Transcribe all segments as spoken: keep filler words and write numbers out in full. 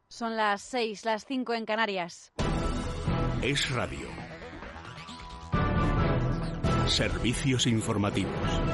Son las seis, las cinco en Canarias. Es Radio. Servicios informativos.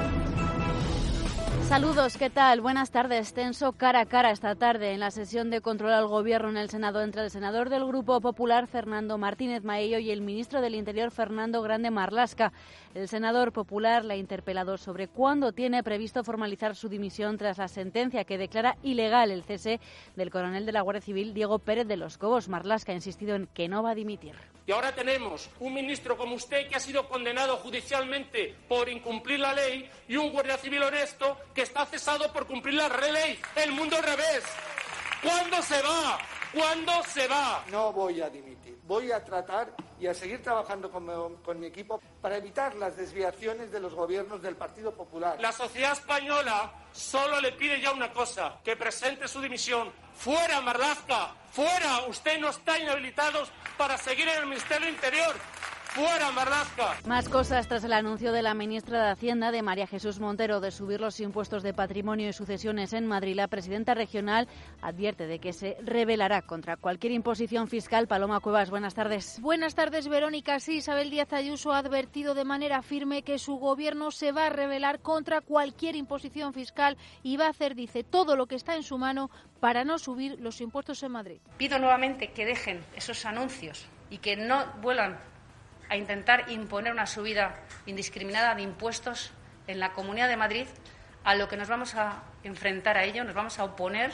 Saludos, ¿qué tal? Buenas tardes. Tenso cara a cara esta tarde en la sesión de control al Gobierno en el Senado entre el senador del Grupo Popular, Fernando Martínez Maello, y el ministro del Interior, Fernando Grande Marlaska. El senador popular le ha interpelado sobre cuándo tiene previsto formalizar su dimisión tras la sentencia que declara ilegal el cese del coronel de la Guardia Civil, Diego Pérez de los Cobos. Marlaska ha insistido en que no va a dimitir. Y ahora tenemos un ministro como usted que ha sido condenado judicialmente por incumplir la ley y un guardia civil honesto que está cesado por cumplir la ley. El mundo al revés. ¿Cuándo se va? ¿Cuándo se va? No voy a dimitir. Voy a tratar y a seguir trabajando con mi, con mi equipo para evitar las desviaciones de los gobiernos del Partido Popular. La sociedad española solo le pide ya una cosa, que presente su dimisión. ¡Fuera, Marlaska! ¡Fuera! Usted no está inhabilitado para seguir en el Ministerio del Interior. ¡Fuera, Marlaska! Más cosas tras el anuncio de la ministra de Hacienda, de María Jesús Montero, de subir los impuestos de patrimonio y sucesiones en Madrid. La presidenta regional advierte de que se rebelará contra cualquier imposición fiscal. Paloma Cuevas, buenas tardes. Buenas tardes, Verónica. Sí, Isabel Díaz Ayuso ha advertido de manera firme que su gobierno se va a rebelar contra cualquier imposición fiscal y va a hacer, dice, todo lo que está en su mano para no subir los impuestos en Madrid. Pido nuevamente que dejen esos anuncios y que no vuelvan a intentar imponer una subida indiscriminada de impuestos en la Comunidad de Madrid, a lo que nos vamos a enfrentar a ello, nos vamos a oponer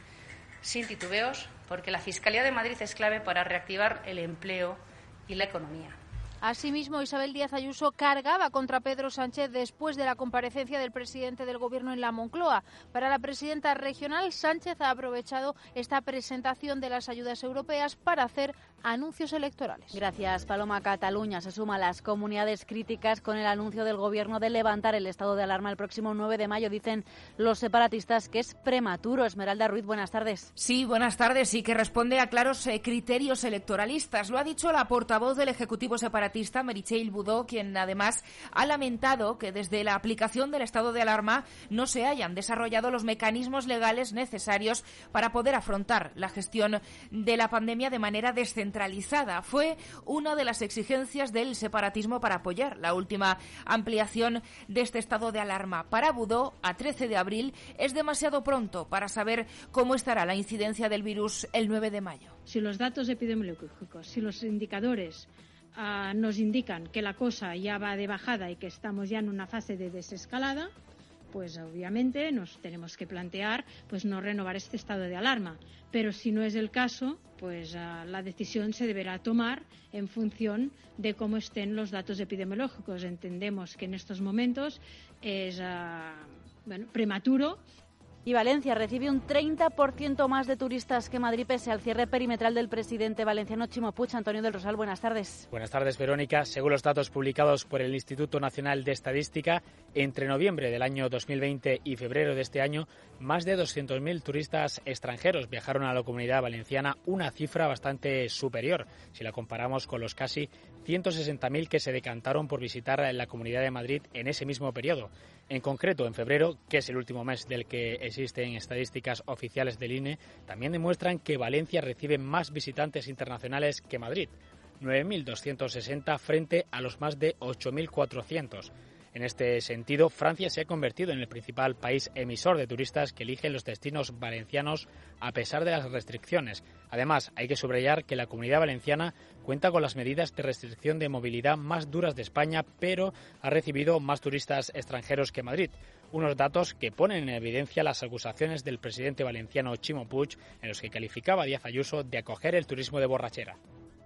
sin titubeos, porque la Fiscalía de Madrid es clave para reactivar el empleo y la economía. Asimismo, Isabel Díaz Ayuso cargaba contra Pedro Sánchez después de la comparecencia del presidente del Gobierno en la Moncloa. Para la presidenta regional, Sánchez ha aprovechado esta presentación de las ayudas europeas para hacer anuncios electorales. Gracias, Paloma. Cataluña se suma a las comunidades críticas con el anuncio del Gobierno de levantar el estado de alarma el próximo nueve de mayo. Dicen los separatistas que es prematuro. Esmeralda Ruiz, buenas tardes. Sí, buenas tardes, y que responde a claros eh, criterios electoralistas. Lo ha dicho la portavoz del Ejecutivo separatista, Meritxell Budó, quien además ha lamentado que desde la aplicación del estado de alarma no se hayan desarrollado los mecanismos legales necesarios para poder afrontar la gestión de la pandemia de manera descentralizada. Fue una de las exigencias del separatismo para apoyar la última ampliación de este estado de alarma. Para Budó, a trece de abril es demasiado pronto para saber cómo estará la incidencia del virus el nueve de mayo. Si los datos epidemiológicos, si los indicadores Uh, nos indican que la cosa ya va de bajada y que estamos ya en una fase de desescalada, pues obviamente nos tenemos que plantear pues no renovar este estado de alarma. Pero si no es el caso, pues uh, la decisión se deberá tomar en función de cómo estén los datos epidemiológicos. Entendemos que en estos momentos es uh, bueno, prematuro. Y Valencia recibe un treinta por ciento más de turistas que Madrid pese al cierre perimetral del presidente valenciano Chimo Puig. Antonio del Rosal, buenas tardes. Buenas tardes, Verónica. Según los datos publicados por el Instituto Nacional de Estadística, entre noviembre del año dos mil veinte y febrero de este año, más de doscientos mil turistas extranjeros viajaron a la Comunidad Valenciana, una cifra bastante superior si la comparamos con los casi ciento sesenta mil que se decantaron por visitar la Comunidad de Madrid en ese mismo periodo. En concreto, en febrero, que es el último mes del que existen estadísticas oficiales del I N E, también demuestran que Valencia recibe más visitantes internacionales que Madrid, nueve mil doscientos sesenta frente a los más de ocho mil cuatrocientos. En este sentido, Francia se ha convertido en el principal país emisor de turistas que eligen los destinos valencianos a pesar de las restricciones. Además, hay que subrayar que la Comunidad Valenciana cuenta con las medidas de restricción de movilidad más duras de España, pero ha recibido más turistas extranjeros que Madrid. Unos datos que ponen en evidencia las acusaciones del presidente valenciano Chimo Puig, en los que calificaba a Díaz Ayuso de acoger el turismo de borrachera.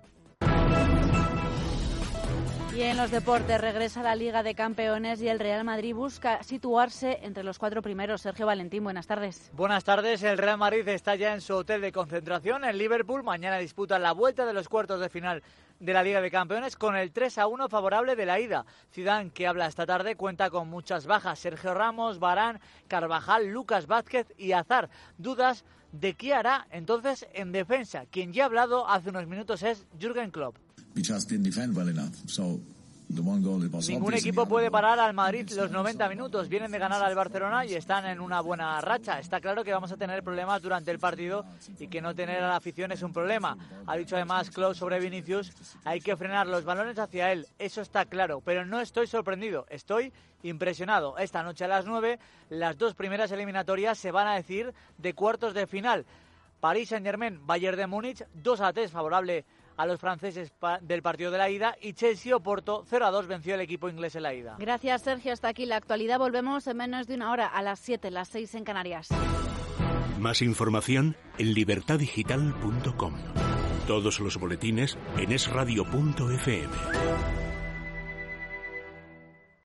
Y en los deportes regresa la Liga de Campeones y el Real Madrid busca situarse entre los cuatro primeros. Sergio Valentín, buenas tardes. Buenas tardes. El Real Madrid está ya en su hotel de concentración en Liverpool. Mañana disputa la vuelta de los cuartos de final de la Liga de Campeones con el tres a uno favorable de la ida. Zidane, que habla esta tarde, cuenta con muchas bajas. Sergio Ramos, Varane, Carvajal, Lucas Vázquez y Hazard. Dudas de qué hará entonces en defensa. Quien ya ha hablado hace unos minutos es Jürgen Klopp. We just didn't defend well enough. So Ningún equipo puede parar al Madrid los noventa minutos. Vienen de ganar al Barcelona y están en una buena racha. Está claro que vamos a tener problemas durante el partido y que no tener a la afición es un problema. Ha dicho además Klopp sobre Vinicius, hay que frenar los balones hacia él. Eso está claro, pero no estoy sorprendido. Estoy impresionado. Esta noche a las nueve, las dos primeras eliminatorias se van a decir de cuartos de final. París Saint-Germain, Bayern de Múnich, dos a tres favorable a los franceses del partido de la ida, y Chelsea-Oporto cero a dos venció el equipo inglés en la ida. Gracias, Sergio. Hasta aquí la actualidad. Volvemos en menos de una hora, a las siete, las seis en Canarias. Más información en libertad digital punto com. Todos los boletines en es radio punto efe eme.